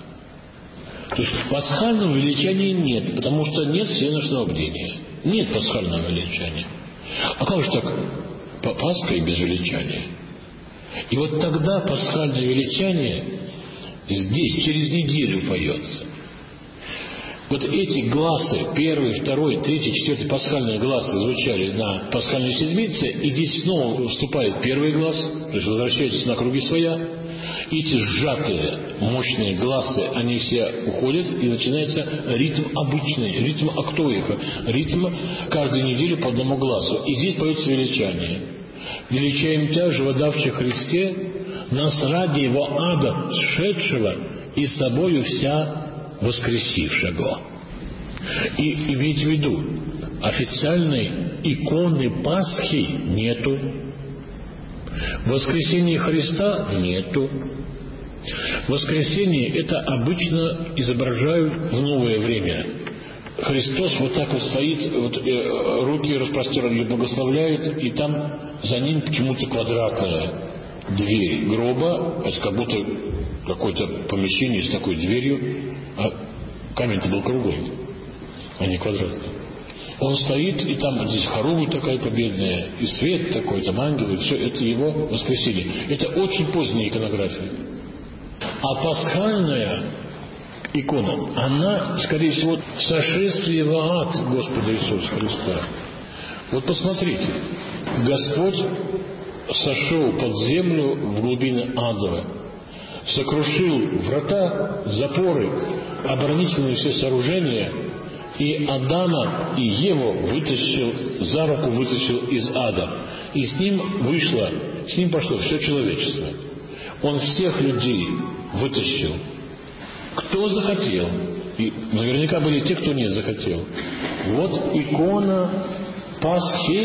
То есть пасхального величания нет, потому что нет всеночного бдения. Нет пасхального величания. А как же так? Пасха и без величания. И вот тогда пасхальное величание здесь через неделю поется. Вот эти гласы, первый, второй, третий, четвертый пасхальные гласы звучали на пасхальной седмице, и здесь снова вступает первый глас, то есть возвращается на круги своя. И эти сжатые, мощные гласы, они все уходят, и начинается ритм обычный, ритм актоиха, ритм каждую неделю по одному гласу. И здесь поется величание. Величаем Тя, живодавче Христе, нас ради Его ада сшедшего и с собою вся воскресившего. И имейте в виду, официальной иконы Пасхи нету. Воскресение Христа нету. Воскресение это обычно изображают в новое время. Христос вот так вот стоит, вот, э, руки распростертые благословляет, и там за ним почему-то квадратное дверь гроба, это как будто какое-то помещение с такой дверью, а камень-то был круглый, а не квадратный. Он стоит, и там здесь хоругвь такая победная, и свет такой, там ангелы, все это его воскресение. Это очень поздняя иконография. А пасхальная икона, она, скорее всего, сошествие в ад Господа Иисуса Христа. Вот посмотрите, Господь сошел под землю в глубины ада, сокрушил врата, запоры, оборонительные все сооружения, и Адама и Еву вытащил, за руку вытащил из ада. И с ним вышло, с ним пошло все человечество. Он всех людей вытащил. Кто захотел. И наверняка были те, кто не захотел. Вот икона Пасхи,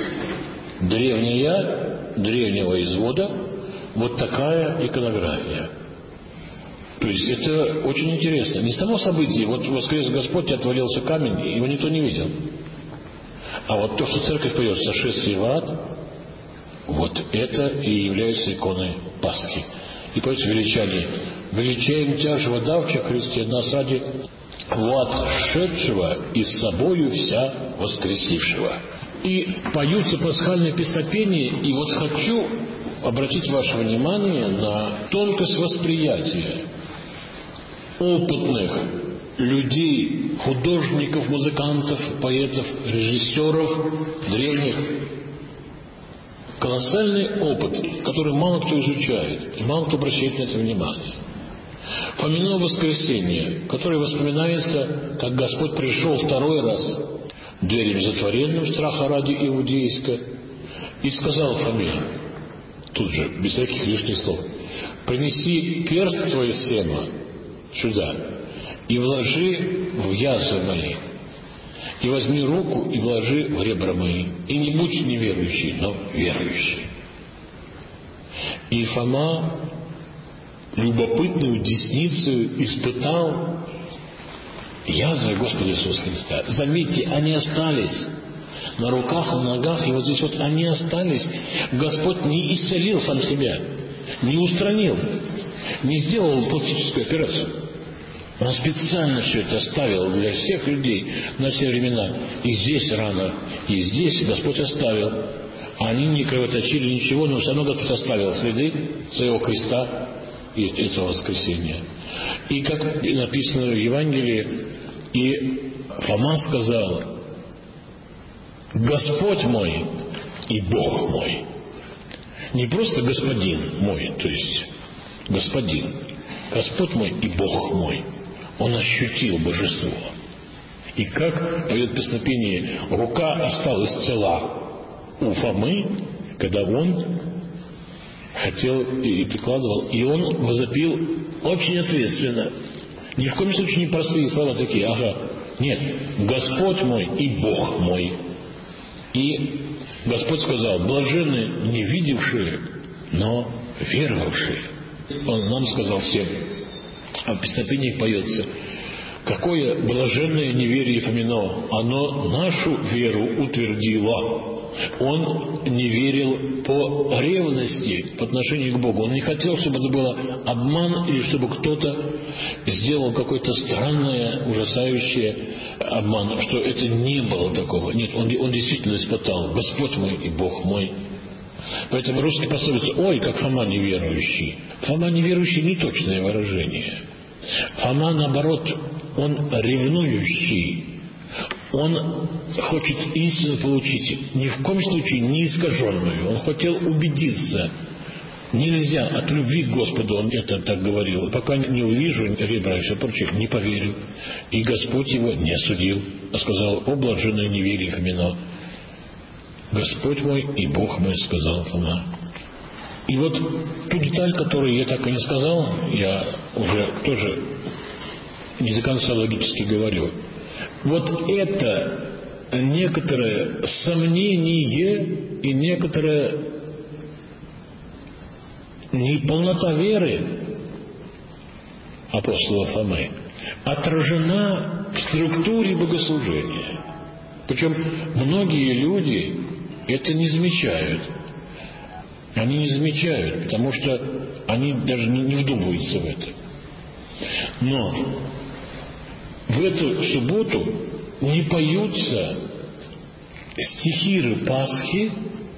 древняя, древнего извода, вот такая иконография. То есть это очень интересно. Не само событие, вот воскрес Господь, отвалился камень, его никто не видел. А вот то, что церковь поет «Сошествие в ад», вот это и является иконой Пасхи. И поется величание: «Величаем Тя, живодавче Христе, нас ради в ад шедшего и с собою вся воскресившего». И поются пасхальные песнопения, и вот хочу обратить ваше внимание на тонкость восприятия опытных людей, художников, музыкантов, поэтов, режиссеров древних. Колоссальный опыт, который мало кто изучает, и мало кто обращает на это внимание. Помянуло воскресенье, которое воспоминается, как Господь пришел второй раз дверями затворенным, страха ради иудейска, и сказал Фоме, тут же, без всяких лишних слов: «Принеси перст свой сема сюда и вложи в язвы мои, и возьми руку и вложи в ребра мои, и не будь неверующий, но верующий». И Фома любопытную десницу испытал язвы Господа Иисуса Христа. Заметьте, они остались на руках, на ногах, и вот здесь вот они остались. Господь не исцелил сам себя, не устранил, не сделал пластическую операцию. Он специально все это оставил для всех людей на все времена. И здесь рана, и здесь Господь оставил. Они не кровоточили, ничего, но все равно Господь оставил следы своего креста и этого воскресения. И как написано в Евангелии, и Фома сказал: «Господь мой и Бог мой». Не просто господин мой, то есть господин. Господь мой и Бог мой. Он ощутил божество. И как поет песнопение, рука осталась цела у Фомы, когда он хотел и прикладывал, и он возопил очень ответственно. Ни в коем случае не простые слова такие, ага, нет, Господь мой и Бог мой. И Господь сказал: блаженны не видевшие, но веровавшие. Он нам сказал всем, а в песнопении поется: какое блаженное неверие Фомино, оно нашу веру утвердило. Он не верил по ревности по отношению к Богу. Он не хотел, чтобы это был обман, или чтобы кто-то сделал какой-то странный, ужасающий обман, что это не было такого. Нет, он, он действительно испытал: Господь мой и Бог мой. Поэтому русский пословица: ой, как Фома неверующий. Фома неверующий — не точное выражение. Фома, наоборот, он ревнующий. Он хочет истину получить, ни в коем случае не искаженную. Он хотел убедиться. Нельзя от любви к Господу, он это так говорил. Пока не увижу ребра и все прочее, не поверю. И Господь его не осудил, а сказал: о, блаженное неверие Фомино. Господь мой и Бог мой, сказал Фома. И вот ту деталь, которую я так и не сказал, я уже тоже не до конца логически говорю. Вот это некоторое сомнение и некоторая неполнота веры апостола Фомы отражена в структуре богослужения. Причем многие люди это не замечают. Они не замечают, потому что они даже не, не вдумываются в это. Но в эту субботу не поются стихиры Пасхи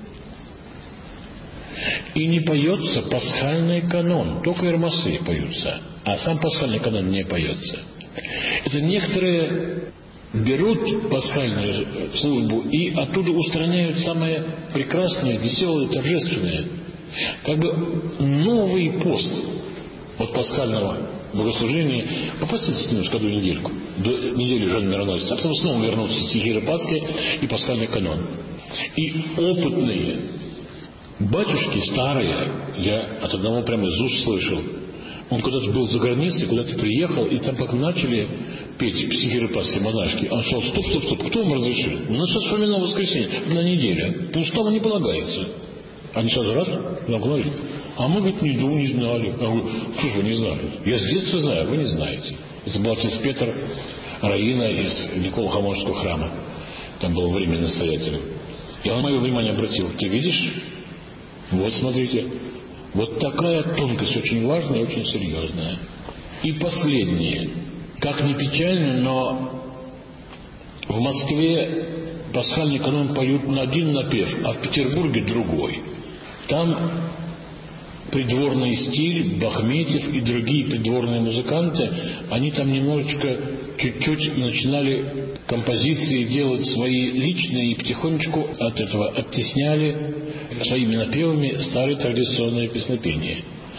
и не поется пасхальный канон. Только ирмасы поются, а сам пасхальный канон не поется. Это некоторые берут пасхальную службу и оттуда устраняют самое прекрасное, веселое, торжественное. Как бы новый пост от пасхального богослужения. Попаститесь немножко одну недельку, до недели Жанны Мироносицы, а потом снова вернутся стихиры Пасхи и пасхальный канон. И опытные батюшки, старые, я от одного прямо из уст слышал, он куда-то был за границей, куда-то приехал, и там как начали петь стихиры Пасхи монашки, он сказал: стоп, стоп, стоп, кто вам разрешил? У нас сейчас вспоминал воскресенье, на неделю, по уставу не полагается. Они сразу раз наглавили. А мы, говорит, не думали, не знали. Я говорю: что же вы не знали? Я с детства знаю, вы не знаете. Это был отец Петр Раина из Николо-Хаморского храма. Там был временный настоятель. И он мое внимание обратил: ты видишь? Вот смотрите. Вот такая тонкость очень важная и очень серьезная. И последнее. Как ни печально, но в Москве пасхальный канон поют на один напев, а в Петербурге другой. Там придворный стиль, Бахметьев и другие придворные музыканты, они там немножечко, чуть-чуть начинали композиции делать свои личные и потихонечку от этого оттесняли своими напевами старые традиционные песнопения.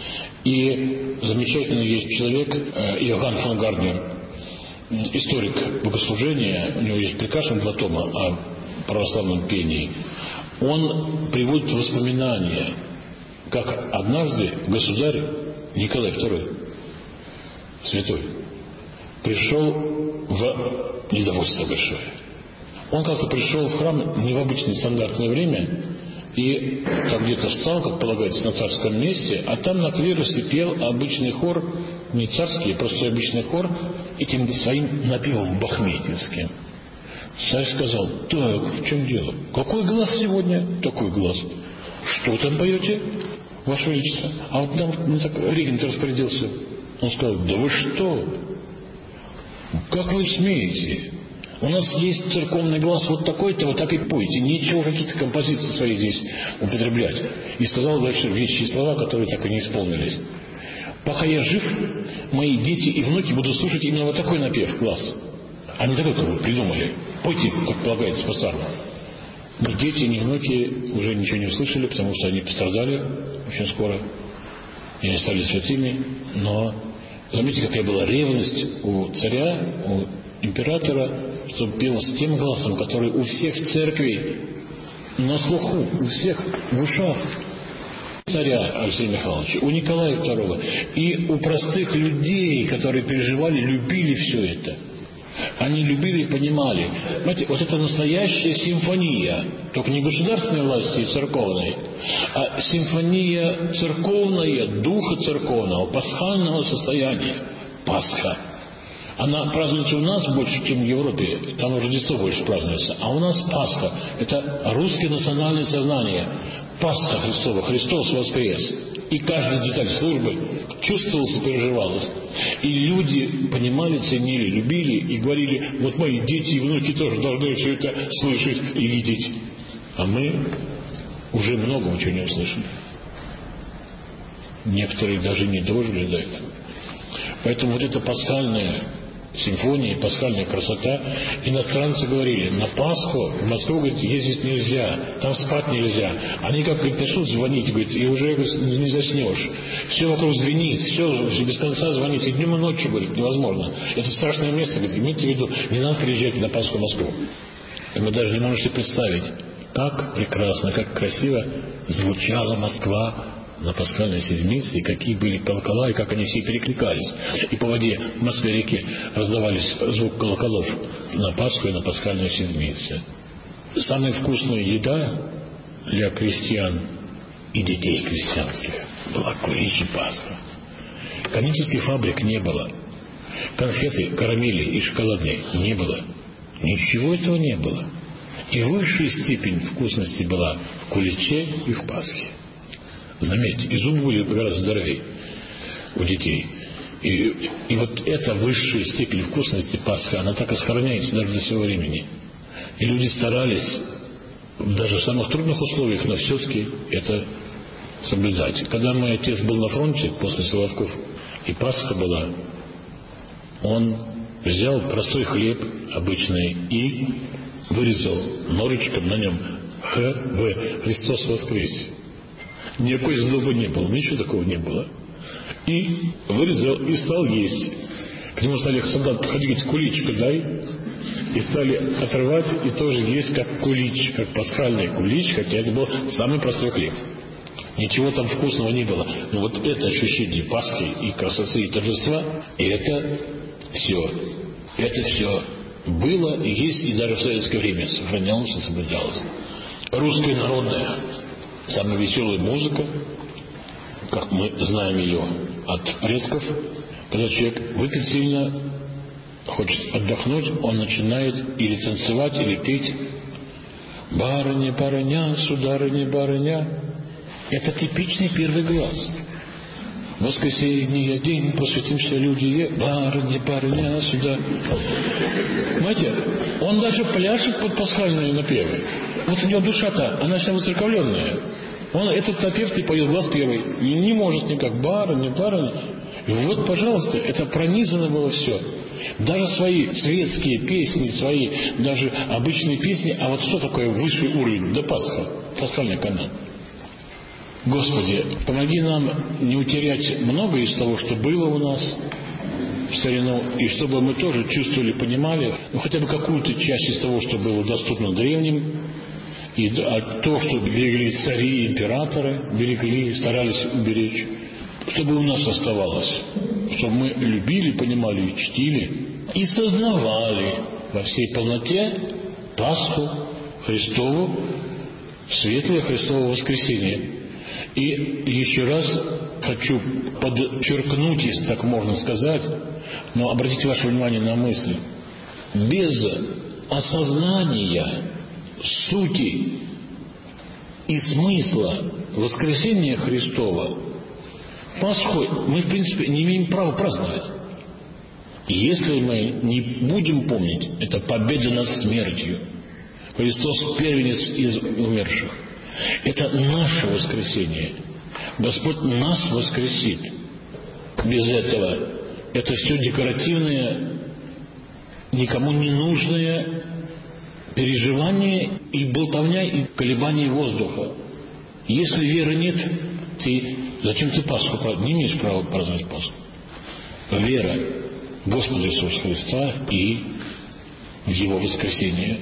И замечательный есть человек, Иоганн фон Гарднер, историк богослужения, у него есть прекрасные два тома о православном пении. Он приводит воспоминания, как однажды государь Николай второй, святой, пришел в недовольство большое. Он как-то пришел в храм не в обычное стандартное время и там где-то встал, как полагается, на царском месте, а там на клиросе пел обычный хор, не царский, а просто обычный хор, этим своим напевом бахметьевским. Царь сказал: так, в чем дело? Какой глаз сегодня? Такой глаз. Что там поете, Ваше Величество? А вот нам ну, так, регент распорядился. Он сказал: да вы что? Как вы смеете? У нас есть церковный глаз вот такой-то, вот так и пойте. Ничего, какие-то композиции свои здесь употреблять. И сказал дальше вещие слова, которые так и не исполнились. Пока я жив, мои дети и внуки будут слушать именно вот такой напев, глаз. А не такой, как вы придумали. Пойте, как полагается, по-старому. Ни дети, ни внуки уже ничего не услышали, потому что они пострадали очень скоро. И они стали святыми. Но заметьте, какая была ревность у царя, у императора, чтобы пел с тем глазом, который у всех в церкви на слуху, у всех в ушах. Царя Алексея Михайловича, у Николая второго и у простых людей, которые переживали, любили все это. Они любили и понимали. Знаете, вот это настоящая симфония, только не государственной власти и церковной, а симфония церковная, духа церковного, пасхального состояния. Пасха. Она празднуется у нас больше, чем в Европе. Там Рождество больше празднуется. А у нас Пасха. Это русское национальное сознание. Пасха Христова. Христос воскрес. И каждая деталь службы чувствовалась и переживалась. И люди понимали, ценили, любили и говорили: вот мои дети и внуки тоже должны все это слышать и видеть. А мы уже много чего не услышали. Некоторые даже не дожили до этого. Поэтому вот эта пасхальная симфония, пасхальная красота. Иностранцы говорили: на Пасху в Москву, говорит, ездить нельзя, там спать нельзя. Они как, говорит, начнут звонить, говорит, и уже, говорит, не заснешь. Все вокруг звенит, все, все без конца звонит, и днем и ночью, говорит, невозможно. Это страшное место, говорит, имейте в виду, не надо приезжать на Пасху в Москву. И вы даже не можете представить, как прекрасно, как красиво звучала Москва на пасхальной седмице, и какие были колокола, и как они все перекликались. И по воде в Москве-реке раздавались звук колоколов на Пасху и на пасхальной седмице. Самая вкусная еда для крестьян и детей крестьянских была куричья Пасха. Конических фабрик не было. Конфеты, карамели и шоколадные не было. Ничего этого не было. И высшая степень вкусности была в куличе и в Пасхе. Заметьте, и зубы были гораздо здоровее у детей. И, и вот эта высшая степень вкусности Пасхи, она так и сохраняется даже до сего времени. И люди старались даже в самых трудных условиях, но все-таки это соблюдать. Когда мой отец был на фронте после Соловков, и Пасха была, он взял простой хлеб обычный и вырезал ножичком на нем Х В Христос воскресе. Никакой сдобы не было, ничего такого не было. И вырезал и стал есть. К нему стали солдаты подходить, говорить, куличка дай. И стали отрывать и тоже есть как кулич, как пасхальный кулич, хотя это был самый простой хлеб. Ничего там вкусного не было. Но вот это ощущение Пасхи и красоты и торжества, и это все. Это все было и есть, и даже в советское время сохранялось и соблюдалось. Русская народная, самая веселая музыка, как мы знаем ее от предков, когда человек выпит сильно, хочет отдохнуть, он начинает или танцевать, или петь. Барыня, барыня, сударыня, барыня. Это типичный первый глаз. Воскресенье день, посвятимся люди, барыня, барыня, сюда. Понимаете, он даже пляшет под пасхальные напевы. Вот у него душа-то, она вся выцерковленная. Он этот напев и поет глаз первый. И не может никак, барыня, барыня. И вот, пожалуйста, это пронизано было все. Даже свои светские песни, свои даже обычные песни. А вот что такое высший уровень? Да Пасха, пасхальный канон. Господи, помоги нам не утерять много из того, что было у нас в старину, и чтобы мы тоже чувствовали, понимали, ну хотя бы какую-то часть из того, что было доступно древним, и а то, что берегли цари и императоры, берегли, старались уберечь, чтобы у нас оставалось, чтобы мы любили, понимали и чтили, и сознавали во всей полноте Пасху Христову, светлое Христово воскресенье. И еще раз хочу подчеркнуть, если так можно сказать, но обратите ваше внимание на мысль. Без осознания сути и смысла воскресения Христова Пасху мы, в принципе, не имеем права праздновать. Если мы не будем помнить, это победа над смертью. Христос первенец из умерших. Это наше воскресение. Господь нас воскресит. Без этого это все декоративное, никому не нужное переживание и болтовня, и колебание воздуха. Если веры нет, ты зачем ты Пасху празднуешь? Не имеешь права праздновать Пасху. Вера в Господа Иисуса Христа и в Его воскресение.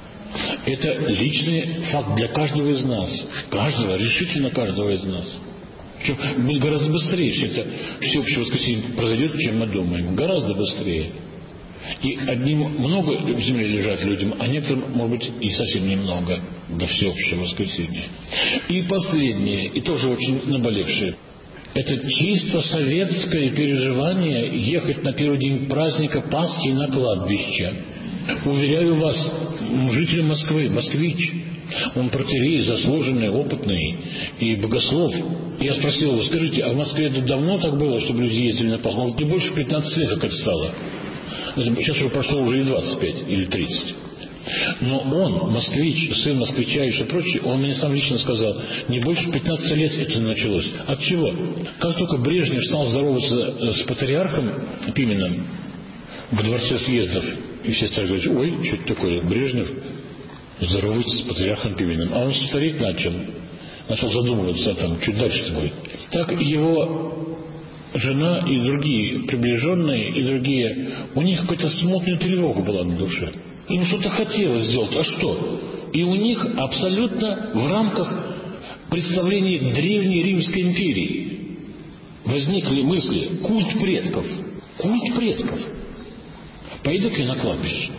Это личный факт для каждого из нас. Каждого, решительно каждого из нас. Причем гораздо быстрее, если это всеобщее воскресенье произойдет, чем мы думаем. Гораздо быстрее. И одним много в земле лежат людям, а некоторым, может быть, и совсем немного до всеобщего воскресенья. И последнее, и тоже очень наболевшее. Это чисто советское переживание ехать на первый день праздника Пасхи на кладбище. Уверяю вас, житель Москвы, москвич, он протоиерей, заслуженный, опытный и богослов. Я спросил его, скажите, а в Москве это давно так было, чтобы люди ездили на Пасху? Он говорит, не больше пятнадцати лет, как это стало. Сейчас уже прошло уже и двадцать пять или тридцать. Но он, москвич, сын москвича и все прочее, он мне сам лично сказал, не больше пятнадцати лет это началось. От чего? Как только Брежнев стал здороваться с патриархом Пименом в дворце съездов, и все стали говорить, ой, что это такое, Брежнев здоровается с патриархом Пименом. А он стареть начал, начал задумываться, там, чуть дальше будет. Так его жена и другие приближенные, и другие, у них какая-то смутная тревога была на душе. Им что-то хотелось сделать, а что? И у них абсолютно в рамках представлений Древней Римской империи возникли мысли, культ предков, культ предков. Пойду-ка я на кладбище.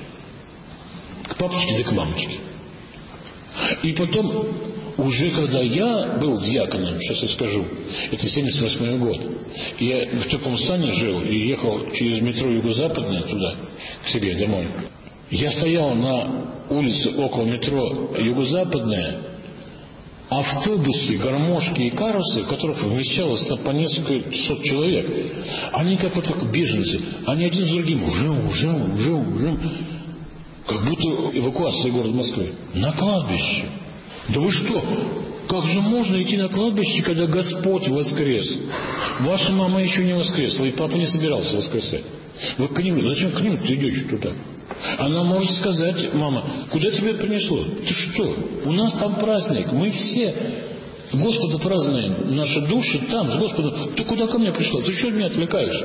К папочке да к мамочке. И потом, уже когда я был диаконом, сейчас я скажу, это семьдесят восьмой год, и я в теплом стане жил и ехал через метро Юго-Западное туда, к себе домой. Я стоял на улице около метро Юго-Западное, автобусы, гармошки и карусы, в которых вмещалось там по несколько сот человек, они как вот как беженцы, они один за другим, жим, жим, жим, жим, как будто эвакуация города Москвы. На кладбище. Да вы что? Как же можно идти на кладбище, когда Господь воскрес? Ваша мама еще не воскресла, и папа не собирался воскресать. Вы к ним, зачем к ним ты идешь туда? Она может сказать: мама, куда тебя принесло? Ты что? У нас там праздник, мы все Господа празднуем, наши души там, с Господом. Ты куда ко мне пришла? Ты что меня отвлекаешь?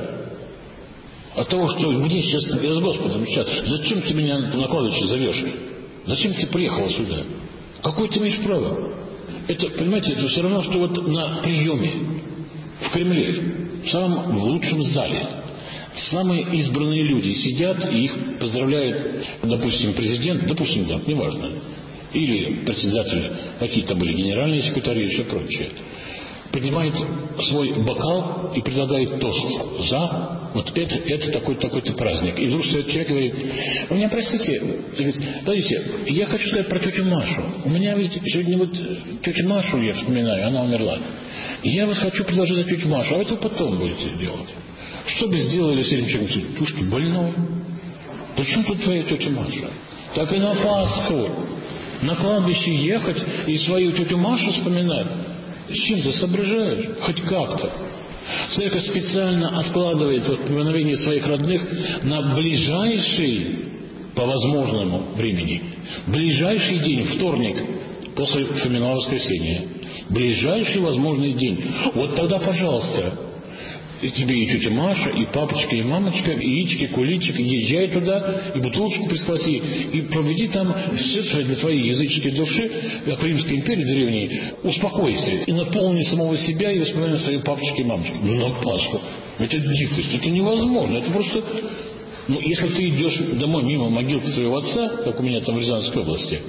От того, что мне сейчас, я с Господом сейчас. Зачем ты меня на кладбище зовешь? Зачем ты приехала сюда? Какое ты имеешь право? Это, понимаете, это все равно, что вот на приеме в Кремле, в самом в лучшем зале, самые избранные люди сидят, и их поздравляет, допустим, президент, допустим, да, неважно, или председатель, какие-то были генеральные секретари и все прочее, поднимает свой бокал и предлагает тост за вот это, это такой-то, такой-то праздник. И вдруг стоит человек и говорит: вы меня простите, говорит, подождите, я хочу сказать про тетю Машу. У меня ведь сегодня вот тетю Машу я вспоминаю, она умерла. Я вас хочу предложить за тетю Машу, а вы это потом будете делать. Что бы сделали с этим человеком? Ты что, больной? Причем тут твоя тетя Маша? Так и на Пасху, на кладбище ехать и свою тетю Машу вспоминать. С чем ты соображаешь? Хоть как-то. Церковь специально откладывает вот поминовение своих родных на ближайший, по возможному времени, ближайший день, вторник, после Фоминого воскресенья. Ближайший возможный день. Вот тогда, пожалуйста, и тебе и тетя Маша, и папочка, и мамочка, и яички, куличик, езжай туда, и бутылочку присхвати, и проведи там все для твоей языческой души, как в Римской империи древней, успокойся, и наполни самого себя и воспоминания своей папочки и мамочки. Ну, на Пасху. Это дикость, это невозможно, это просто... Ну, если ты идешь домой мимо могилки твоего отца, как у меня там в Рязанской области,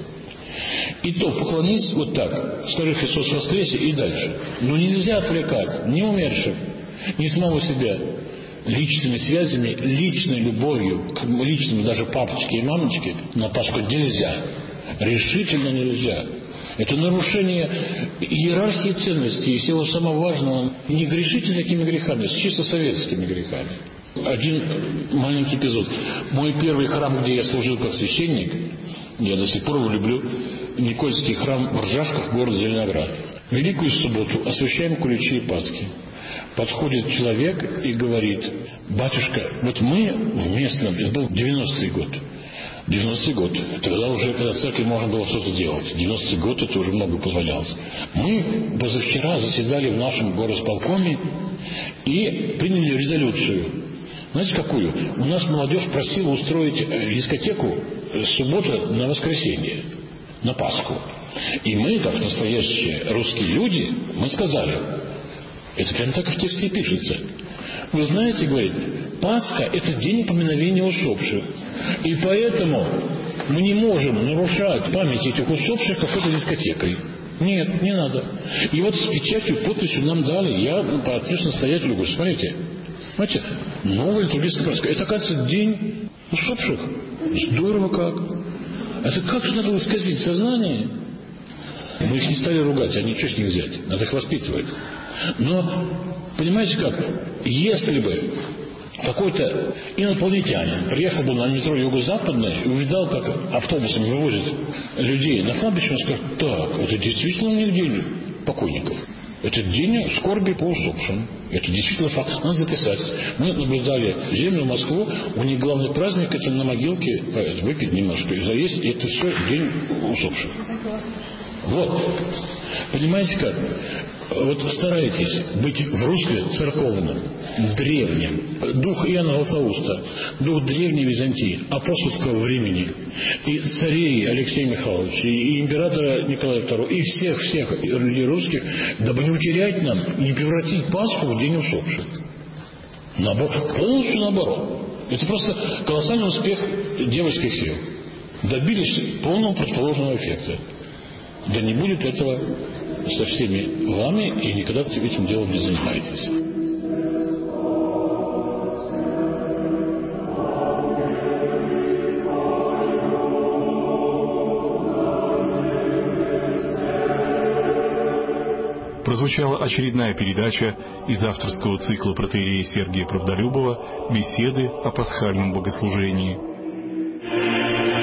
и то поклонись вот так, скажи: Христос воскресе, и дальше. Но нельзя отвлекать ни умерших, ни самого себя личными связями, личной любовью к личным даже папочке и мамочке на Пасху нельзя. Решительно нельзя. Это нарушение иерархии ценностей и всего самого важного. Не грешите такими грехами, с чисто советскими грехами. Один маленький эпизод. Мой первый храм, где я служил как священник, я до сих пор его люблю, Никольский храм в Ржавках, город Зеленоград. В Великую субботу освящаем куличи и Пасхи. Подходит человек и говорит: батюшка, вот мы в местном, это был девяностый год, девяностый год, тогда уже, когда в церкви можно было что-то делать, девяностый год это уже много позволялось. Мы позавчера заседали в нашем горосполкоме и приняли резолюцию. Знаете, какую? У нас молодежь просила устроить дискотеку с субботы на воскресенье, на Пасху. И мы, как настоящие русские люди, мы сказали, это прямо так в тексте пишется. Вы знаете, говорит, Пасха – это день поминовения усопших. И поэтому мы не можем нарушать память этих усопших какой-то дискотекой. Нет, не надо. И вот с печатью, подписью нам дали. Я подпишу настоятелю, говорю: смотрите, знаете, новая литургическая Пасха. Это, оказывается, день усопших. Здорово как. Это как же надо исказить сознание? Мы их не стали ругать, а ничего с них взять. Надо их воспитывать. Но, понимаете как, если бы какой-то инопланетянин приехал бы на метро Юго-Западное и увидал, как автобусами вывозят людей на кладбище, он скажет: так, это действительно не день покойников. Это день скорби по усопшим. Это действительно факт. Надо записать. Мы наблюдали землю, Москву. У них главный праздник — это на могилке выпить немножко и заесть. И это все день усопших. Вот. Понимаете как? Вот старайтесь быть в русле церковном, древнем. Дух Иоанна Златоуста, дух древней Византии, апостольского времени, и царей Алексея Михайловича, и императора Николая второго, и всех-всех людей русских, дабы не утерять нам, не превратить Пасху в день усопших. Наоборот, полностью наоборот. Это просто колоссальный успех девочских сил. Добились полного противоположного эффекта. Да не будет этого со всеми вами, и никогда этим делом не занимаетесь. прозвучала очередная передача из авторского цикла протоиерея Сергия Правдолюбова «Беседы о пасхальном богослужении».